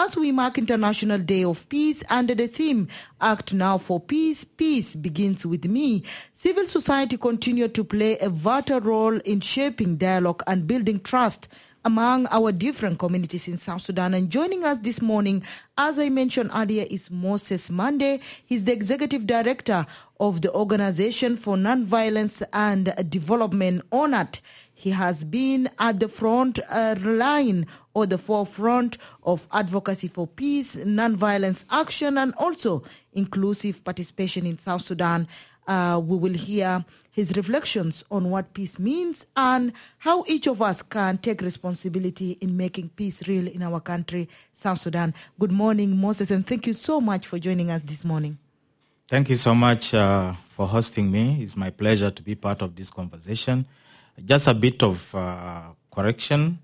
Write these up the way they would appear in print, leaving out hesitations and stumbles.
as we mark International Day of Peace under the theme, Act Now for Peace, Peace Begins With Me, civil society continued to play a vital role in shaping dialogue and building trust among our different communities in South Sudan. And joining us this morning, as I mentioned earlier, is Moses Mande. He's the Executive Director of the Organization for Nonviolence and Development, ONAD. He has been at the front line or the forefront of advocacy for peace, nonviolence action, and also inclusive participation in South Sudan. We will hear his reflections on what peace means and how each of us can take responsibility in making peace real in our country, South Sudan. Good morning, Moses, and thank you so much for joining us this morning. Thank you so much for hosting me. It's my pleasure to be part of this conversation. Just a bit of correction.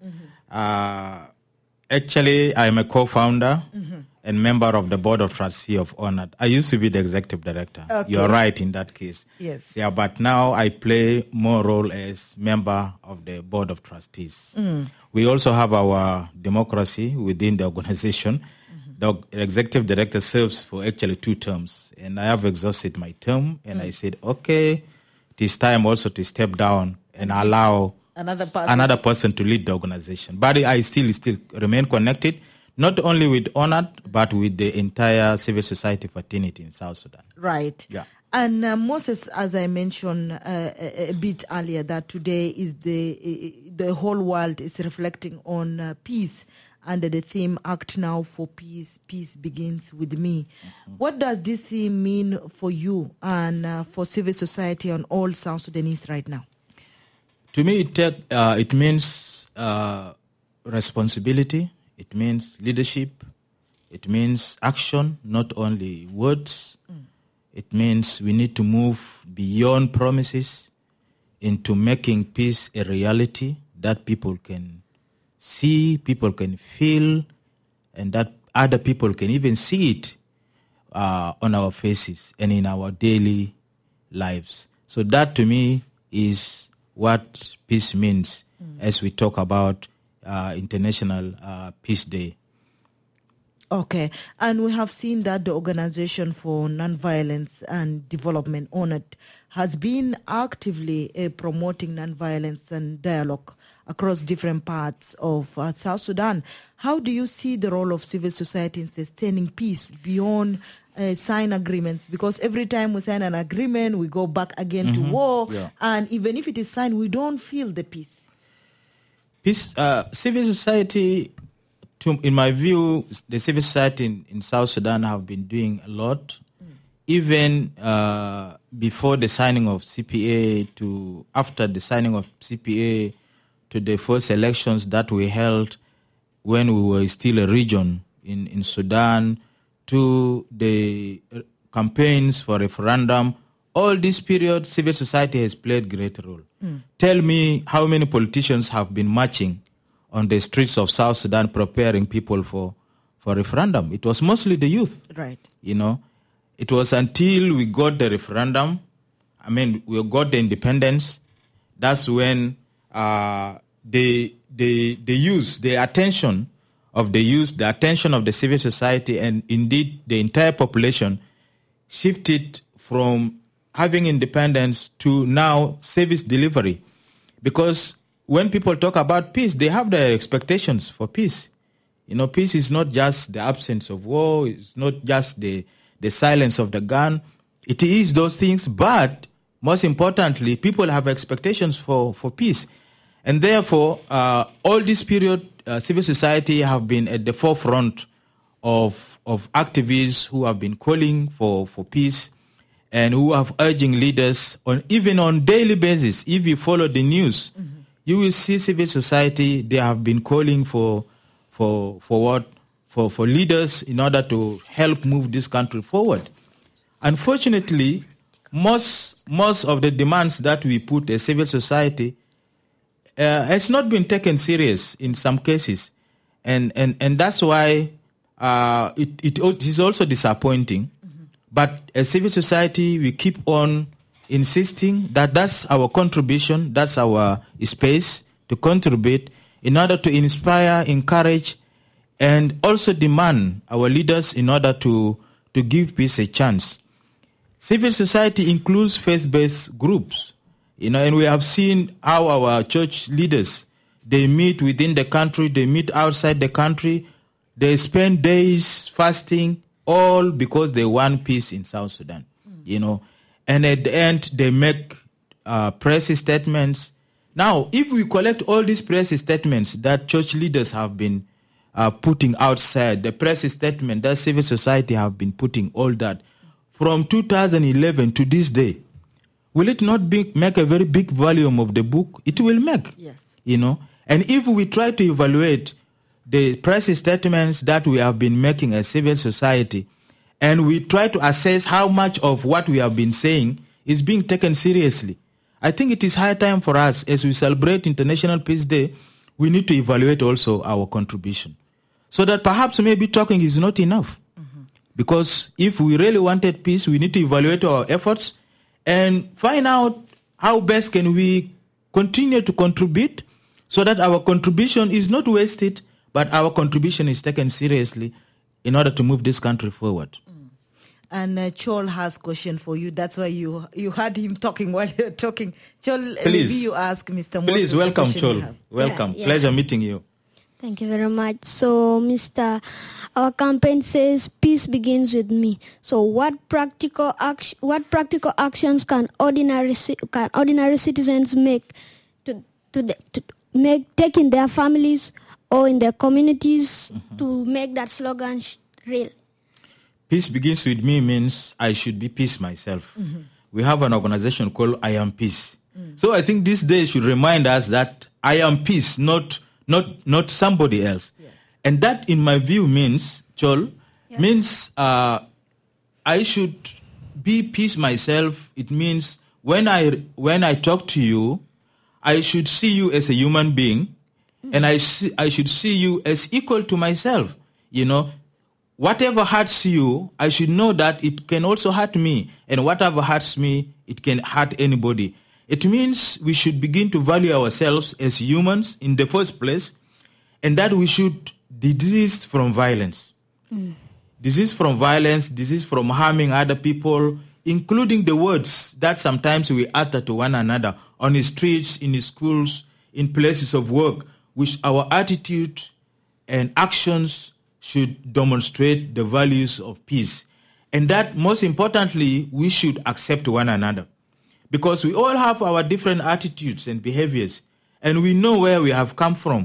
Actually, I'm a co-founder and member of the board of trustees of ONAD. I used to be the executive director. Okay. You're right in that case. Yes. Yeah, but now I play more role as member of the board of trustees. We also have our democracy within the organization. The executive director serves for actually 2 terms, and I have exhausted my term, and I said, okay, it is time also to step down and allow another person to lead the organization. But I still remain connected, not only with ONAD, but with the entire civil society fraternity in South Sudan. Right. Yeah. And Moses, as I mentioned a bit earlier, that today is the whole world is reflecting on peace under the theme, Act Now for Peace, Peace Begins With Me. What does this theme mean for you and for civil society and all South Sudanese right now? To me, it means responsibility. It means leadership. It means action, not only words. It means we need to move beyond promises into making peace a reality that people can see, people can feel, and that other people can even see it on our faces and in our daily lives. So that, to me, is what peace means as we talk about International Peace Day. Okay. And we have seen that the Organization for Nonviolence and Development, ONAD, has been actively promoting nonviolence and dialogue across different parts of South Sudan. How do you see the role of civil society in sustaining peace beyond sign agreements? Because every time we sign an agreement, we go back again to war. Yeah. And even if it is signed, we don't feel the peace. Civil society, in my view, the civil society in South Sudan have been doing a lot. Even before the signing of CPA to after the signing of CPA to the first elections that we held when we were still a region in Sudan, to the campaigns for referendum, all this period, civil society has played a great role. Tell me how many politicians have been marching on the streets of South Sudan preparing people for referendum. It was mostly the youth. Right. You know, it was until we got the referendum, we got the independence, that's when the youth, the attention of the youth, the attention of the civil society, and indeed the entire population shifted from having independence to now service delivery. Because when people talk about peace, they have their expectations for peace. You know, peace is not just the absence of war, it's not just the silence of the gun. It is those things, but most importantly, people have expectations for peace. And therefore, all this period, civil society have been at the forefront of activists who have been calling for peace and who have urging leaders even on daily basis. If you follow the news, you will see civil society, they have been calling for leaders in order to help move this country forward. Unfortunately, most of the demands that we put as civil society has not been taken serious in some cases, and that's why it is also disappointing. But as civil society, we keep on insisting that that's our contribution, that's our space to contribute in order to inspire, encourage, and also demand our leaders in order to give peace a chance. Civil society includes faith-based groups, and we have seen how our church leaders, they meet within the country, they meet outside the country, they spend days fasting, all because they want peace in South Sudan, and at the end they make press statements. Now, if we collect all these press statements that church leaders have been putting outside, the press statement that civil society have been putting, all that, from 2011 to this day, will it not make a very big volume of the book? It will make, yes. And if we try to evaluate the press statements that we have been making as civil society, and we try to assess how much of what we have been saying is being taken seriously, I think it is high time for us, as we celebrate International Peace Day, we need to evaluate also our contribution. So that perhaps maybe talking is not enough. Because if we really wanted peace, we need to evaluate our efforts and find out how best can we continue to contribute so that our contribution is not wasted, but our contribution is taken seriously in order to move this country forward. And Chol has a question for you. That's why you had him talking while you're talking. Chol, please, maybe you ask Mr. Moses. Please, welcome, Chol. Welcome. Yeah. Pleasure meeting you. Thank you very much. So, Mr., our campaign says peace begins with me. So, what practical actions can ordinary citizens make to take in their families or in their communities to make that slogan real? Peace begins with me means I should be peace myself. We have an organization called I Am Peace. So I think this day should remind us that I am peace, not somebody else. Yes. And that, in my view, means, Chol, means I should be peace myself. It means when I talk to you, I should see you as a human being, and I should see you as equal to myself. Whatever hurts you, I should know that it can also hurt me, and whatever hurts me, it can hurt anybody. It means we should begin to value ourselves as humans in the first place, and that we should desist from violence. Desist from violence, desist from harming other people, including the words that sometimes we utter to one another on the streets, in the schools, in places of work, which our attitude and actions should demonstrate the values of peace. And that, most importantly, we should accept one another. Because we all have our different attitudes and behaviors, and we know where we have come from,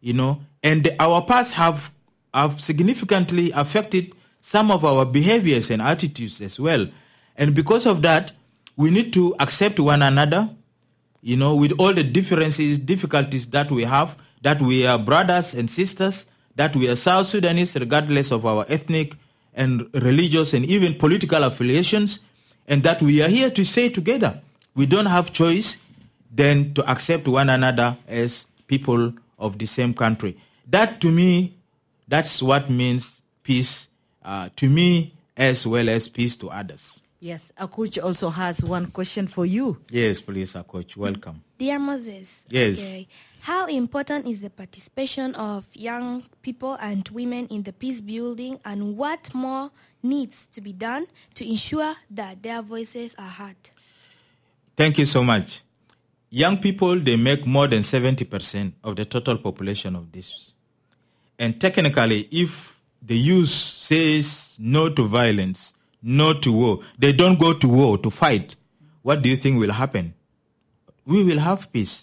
and our past have significantly affected some of our behaviors and attitudes as well. And because of that, we need to accept one another, with all the difficulties that we have, that we are brothers and sisters, that we are South Sudanese regardless of our ethnic and religious and even political affiliations, and that we are here to stay together. We don't have choice than to accept one another as people of the same country. That, to me, that's what means peace to me, as well as peace to others. Yes, Akuch also has one question for you. Yes, please, Akuch. Welcome. Dear Moses. Yes. Okay. How important is the participation of young people and women in the peace building, and what more needs to be done to ensure that their voices are heard? Thank you so much. Young people, they make more than 70% of the total population of this. And technically, if the youth says no to violence, no to war, they don't go to war to fight, what do you think will happen? We will have peace.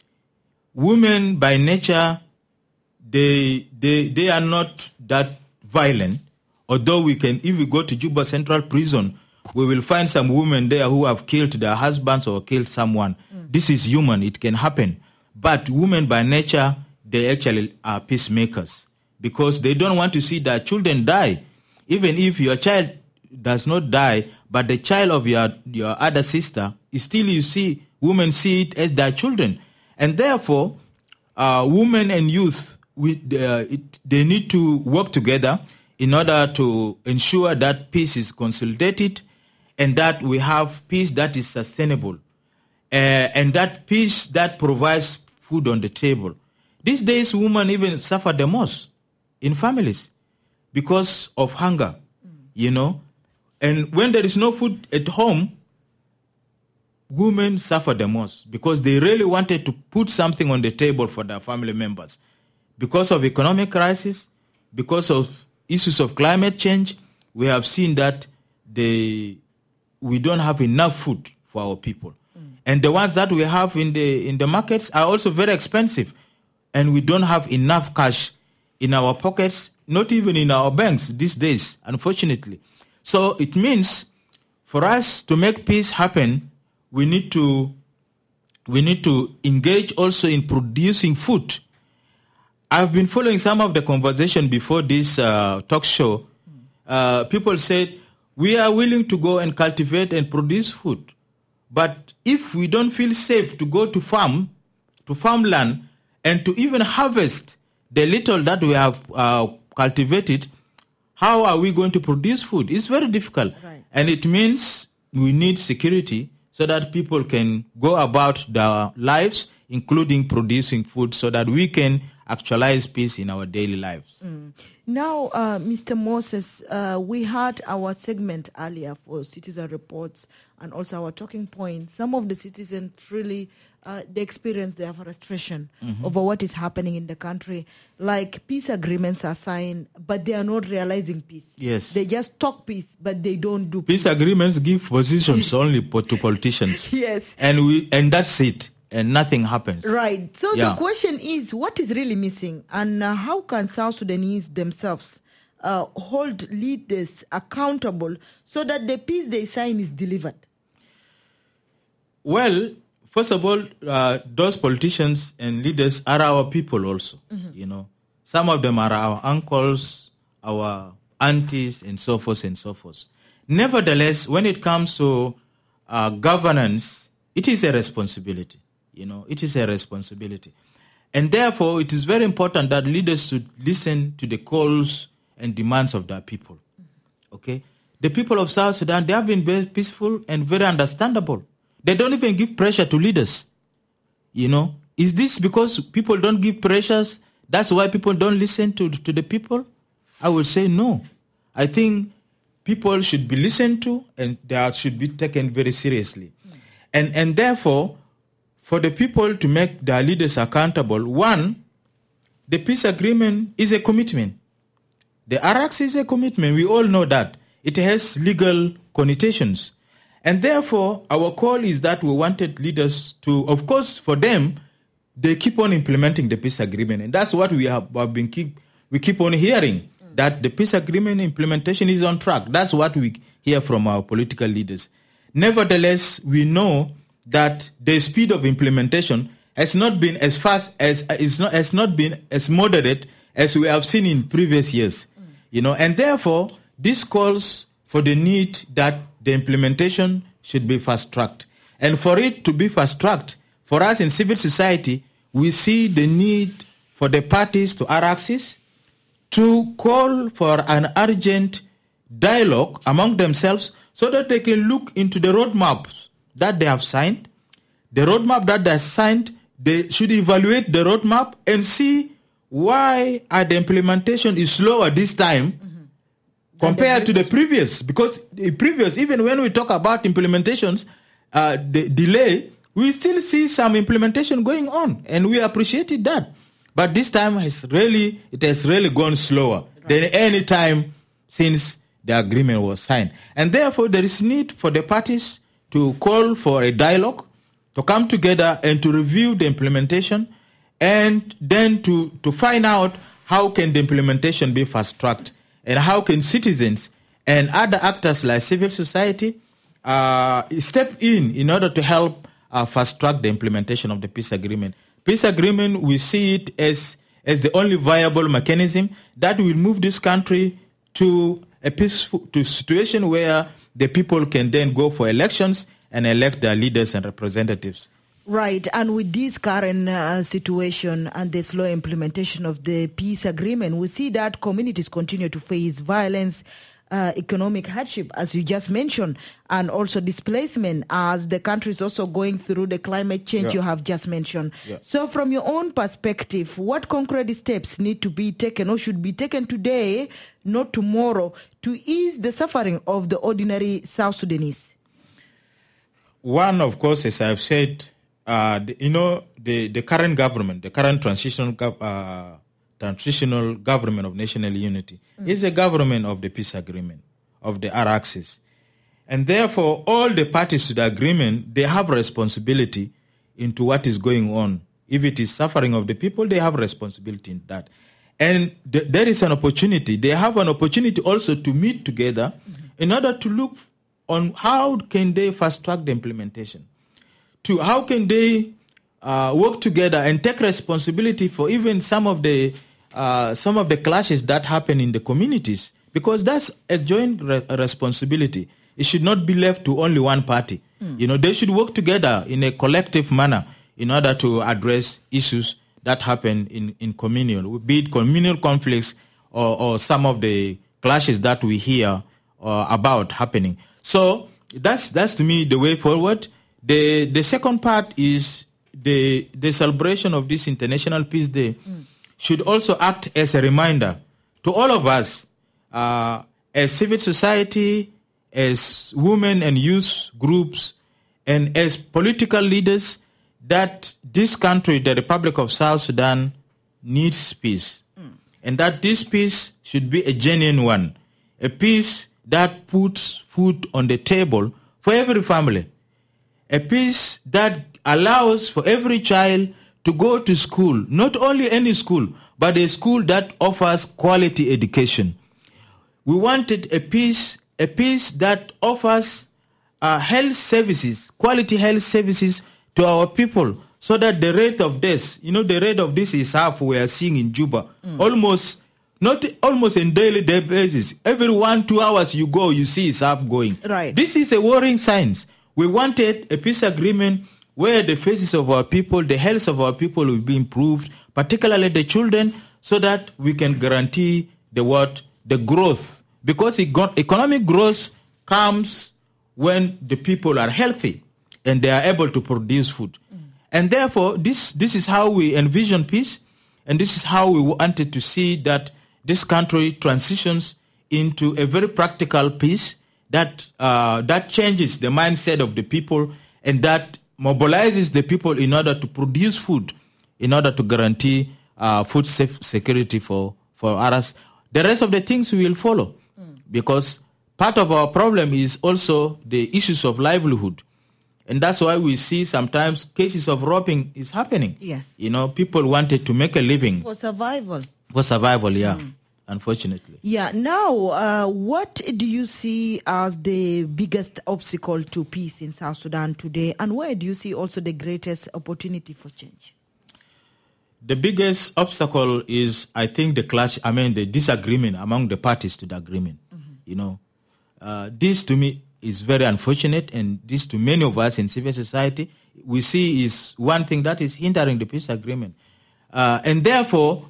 Women, by nature, they are not that violent. Although if we go to Juba Central Prison, we will find some women there who have killed their husbands or killed someone. This is human, it can happen. But women by nature, they actually are peacemakers because they don't want to see their children die. Even if your child does not die, but the child of your other sister, still women see it as their children. And therefore, women and youth, they need to work together in order to ensure that peace is consolidated and that we have peace that is sustainable and that peace that provides food on the table. These days, women even suffer the most. in families because of hunger, And when there is no food at home, women suffer the most because they really wanted to put something on the table for their family members. Because of economic crisis, because of issues of climate change, we have seen that we don't have enough food for our people. And the ones that we have in the markets are also very expensive. And we don't have enough cash in our pockets, not even in our banks these days, unfortunately. So it means for us to make peace happen, we need to engage also in producing food. I've been following some of the conversation before this talk show. People said, we are willing to go and cultivate and produce food. But if we don't feel safe to go to farmland, and to even harvest the little that we have cultivated, how are we going to produce food? It's very difficult. Right. And it means we need security so that people can go about their lives, including producing food, so that we can actualize peace in our daily lives. Now, Mr. Moses, we had our segment earlier for citizen reports and also our talking point. Some of the citizens really they experience their frustration over what is happening in the country. Like peace agreements are signed, but they are not realizing peace. Yes. They just talk peace, but they don't do peace. Peace agreements give positions only to politicians. Yes. And that's it. And nothing happens. Right. So the question is, what is really missing? And how can South Sudanese themselves hold leaders accountable so that the peace they sign is delivered? Well, first of all, those politicians and leaders are our people also. Some of them are our uncles, our aunties, and so forth and so forth. Nevertheless, when it comes to governance, it is a responsibility. It is a responsibility. And therefore, it is very important that leaders should listen to the calls and demands of their people. Okay? The people of South Sudan, they have been very peaceful and very understandable. They don't even give pressure to leaders. Is this because people don't give pressures? That's why people don't listen to the people? I would say no. I think people should be listened to and they should be taken very seriously. And therefore, for the people to make their leaders accountable, one, the peace agreement is a commitment. The RRX is a commitment. We all know that. It has legal connotations. And therefore, our call is that we wanted leaders to, of course, for them, they keep on implementing the peace agreement. And that's what we keep on hearing, that the peace agreement implementation is on track. That's what we hear from our political leaders. Nevertheless, we know that the speed of implementation has not been as fast as has not been as moderate as we have seen in previous years. And therefore, this calls for the need that the implementation should be fast-tracked. And for it to be fast-tracked, for us in civil society, we see the need for the parties to RRCs to call for an urgent dialogue among themselves so that they can look into the roadmaps that they have signed. The roadmap that they signed, they should evaluate the roadmap and see why the implementation is slower this time compared to the previous. Because the previous, even when we talk about implementations, the delay, we still see some implementation going on, and we appreciated that. But this time it has really gone slower than any time since the agreement was signed. And therefore, there is need for the parties to call for a dialogue, to come together and to review the implementation, and then to find out how can the implementation be fast-tracked, and how can citizens and other actors like civil society step in order to help fast-track the implementation of the peace agreement. Peace agreement, we see it as the only viable mechanism that will move this country to a peaceful situation where the people can then go for elections and elect their leaders and representatives. Right, and with this current situation and the slow implementation of the peace agreement, we see that communities continue to face violence economic hardship, as you just mentioned, and also displacement, as the country is also going through the climate change you have just mentioned. So from your own perspective, what concrete steps need to be taken or should be taken today, not tomorrow, to ease the suffering of the ordinary South Sudanese? One, of course, as I've said, the current government, the current transitional government of national unity is a government of the peace agreement, of the R-axis. And therefore, all the parties to the agreement, they have responsibility into what is going on. If it is suffering of the people, they have responsibility in that. And there is an opportunity. They have an opportunity also to meet together in order to look on how can they fast-track the implementation. To how can they work together and take responsibility for even some of the clashes that happen in the communities, because that's a joint responsibility. It should not be left to only one party. They should work together in a collective manner in order to address issues that happen in communal, be it communal conflicts or some of the clashes that we hear about happening. So that's to me the way forward. The second part is the celebration of this International Peace Day should also act as a reminder to all of us, as civil society, as women and youth groups, and as political leaders, that this country, the Republic of South Sudan, needs peace. And that this peace should be a genuine one, a peace that puts food on the table for every family, a peace that allows for every child to go to school, not only any school, but a school that offers quality education. We wanted a peace that offers health services, quality health services to our people, so that the rate of death, the rate of this is half we are seeing in Juba, almost in daily basis. Every 1-2 hours you go, you see it's half going. Right. This is a worrying sign. We wanted a peace agreement where the faces of our people, the health of our people will be improved, particularly the children, so that we can guarantee the growth. Because economic growth comes when the people are healthy and they are able to produce food. And therefore, this is how we envision peace, and this is how we wanted to see that this country transitions into a very practical peace that changes the mindset of the people and that mobilizes the people in order to produce food, in order to guarantee food security for others. The rest of the things will follow, because part of our problem is also the issues of livelihood. And that's why we see sometimes cases of robbing is happening. Yes. People wanted to make a living. For survival. Unfortunately. Yeah. Now, what do you see as the biggest obstacle to peace in South Sudan today, and where do you see also the greatest opportunity for change? The biggest obstacle is, I think, the disagreement among the parties to the agreement. This to me is very unfortunate, and this to many of us in civil society, we see is one thing that is hindering the peace agreement. And therefore,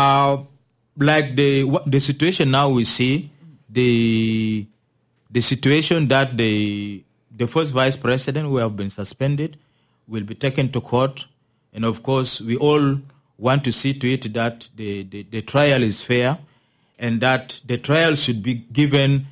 like the situation now we see, the situation that the first vice president who have been suspended will be taken to court. And of course, we all want to see to it that the trial is fair, and that the trial should be given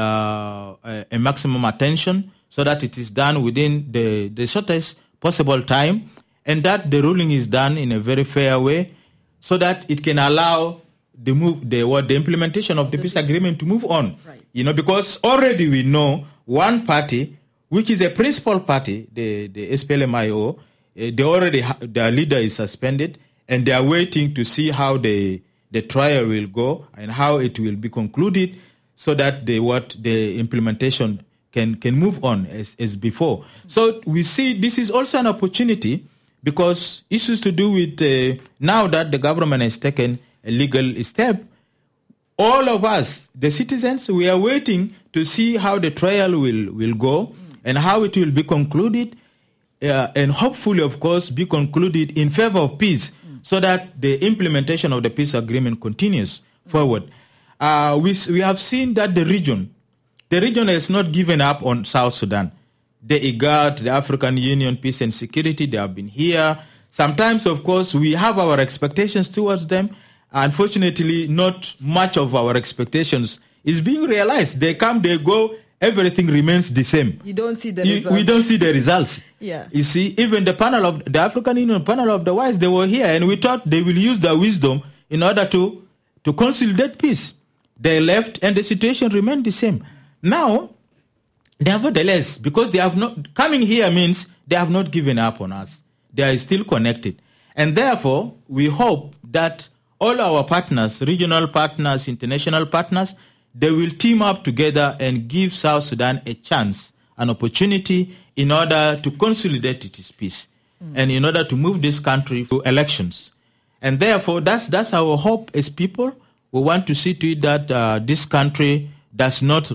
a maximum attention, so that it is done within the shortest possible time, and that the ruling is done in a very fair way, so that it can allow the implementation of the peace agreement to move on. Right. Because already we know one party, which is a principal party, the SPLM-IO, their leader is suspended, and they are waiting to see how the trial will go and how it will be concluded, so that the implementation can move on as before. So we see this is also an opportunity, because issues to do with now that the government has taken a legal step, all of us, the citizens, we are waiting to see how the trial will go and how it will be concluded, and hopefully, of course, be concluded in favor of peace, so that the implementation of the peace agreement continues forward. we have seen that the region has not given up on South Sudan. The IGAD, the African Union Peace and Security, they have been here. Sometimes, of course, we have our expectations towards them. Unfortunately, not much of our expectations is being realized. They come, they go, everything remains the same. You don't see the results. We don't see the results. Yeah. You see, even the African Union panel of the wise, they were here, and we thought they will use their wisdom in order to consolidate peace. They left, and the situation remained the same. Now, nevertheless, because they have not coming here means they have not given up on us. They are still connected, and therefore we hope that all our partners, regional partners, international partners, they will team up together and give South Sudan a chance, an opportunity in order to consolidate its peace and in order to move this country to elections. And therefore, that's our hope as people. We want to see to it that this country does not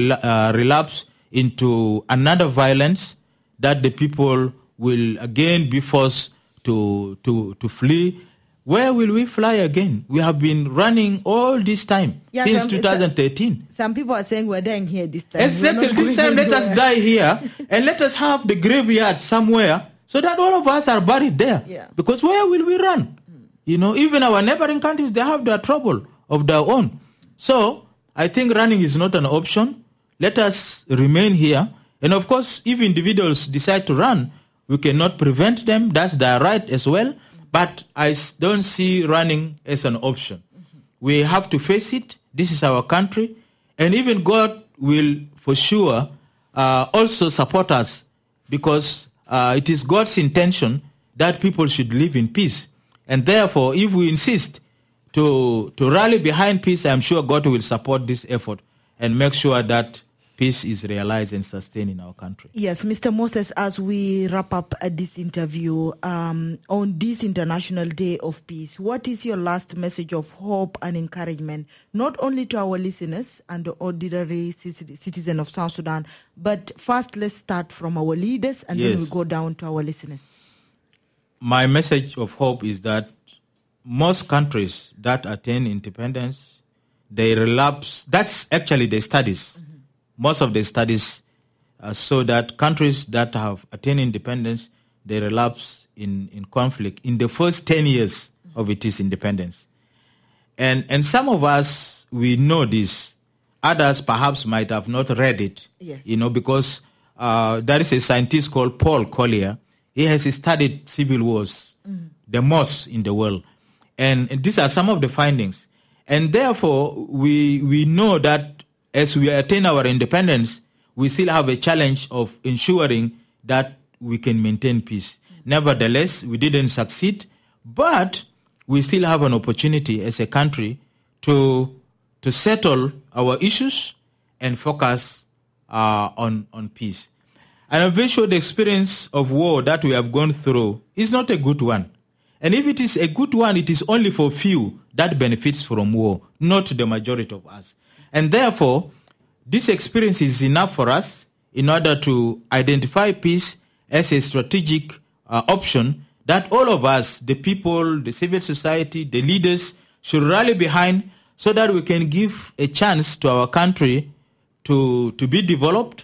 relapse into another violence, that the people will again be forced to flee. Where will we fly again? We have been running all this time, since 2013. Some people are saying we're dying here this time. Exactly, this time let us die here and let us have the graveyard somewhere so that all of us are buried there. Yeah. Because where will we run? Even our neighboring countries, they have their trouble of their own. So I think running is not an option. Let us remain here. And of course, if individuals decide to run, we cannot prevent them. That's their right as well. But I don't see running as an option. We have to face it. This is our country. And even God will, for sure, also support us, because it is God's intention that people should live in peace. And therefore, if we insist to rally behind peace, I'm sure God will support this effort and make sure that peace is realized and sustained in our country. Yes, Mr. Moses, as we wrap up this interview, on this International Day of Peace, what is your last message of hope and encouragement, not only to our listeners and the ordinary citizen of South Sudan, but first let's start from our leaders and then we'll go down to our listeners. My message of hope is that most countries that attain independence, they relapse. That's actually the studies. Most of the studies show that countries that have attained independence, they relapse in conflict in the first 10 years of its independence. And some of us, we know this. Others perhaps might have not read it, because there is a scientist called Paul Collier. He has studied civil wars, the most in the world. And these are some of the findings. And therefore, we know that as we attain our independence, we still have a challenge of ensuring that we can maintain peace. Nevertheless, we didn't succeed, but we still have an opportunity as a country to settle our issues and focus on peace. And I'm very sure the experience of war that we have gone through is not a good one. And if it is a good one, it is only for few that benefits from war, not the majority of us. And therefore, this experience is enough for us in order to identify peace as a strategic option that all of us, the people, the civil society, the leaders, should rally behind so that we can give a chance to our country to be developed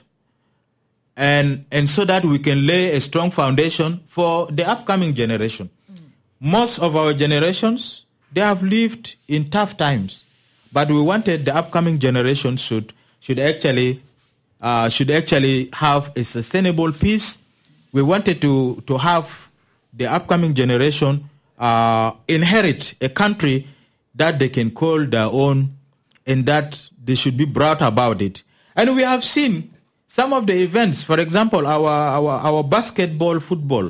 and so that we can lay a strong foundation for the upcoming generation. Most of our generations, they have lived in tough times. But we wanted the upcoming generation should actually have a sustainable peace. We wanted to have the upcoming generation inherit a country that they can call their own and that they should be proud about it. And we have seen some of the events. For example, our basketball, football.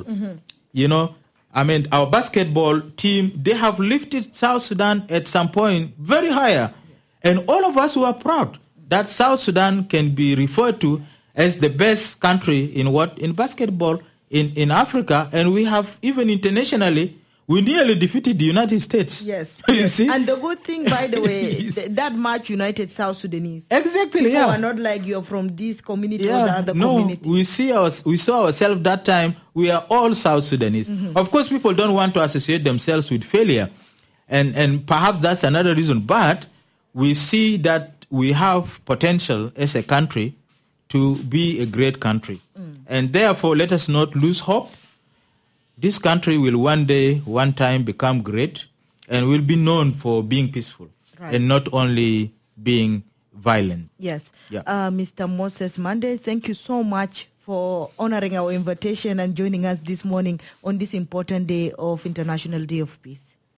Our basketball team, they have lifted South Sudan at some point very higher. And all of us were proud that South Sudan can be referred to as the best country in basketball in Africa. And we have, even internationally, we nearly defeated the United States. Yes. You see? And the good thing, by the way, that match united South Sudanese. Exactly, People are not like you're from this community or the other community. We saw ourselves that time, we are all South Sudanese. Of course, people don't want to associate themselves with failure. And perhaps that's another reason. But we see that we have potential as a country to be a great country. And therefore, let us not lose hope. This country will one time become great and will be known for being peaceful and not only being violent. Yes. Yeah. Mr. Moses Mande, thank you so much for honoring our invitation and joining us this morning on this important day of International Day of Peace.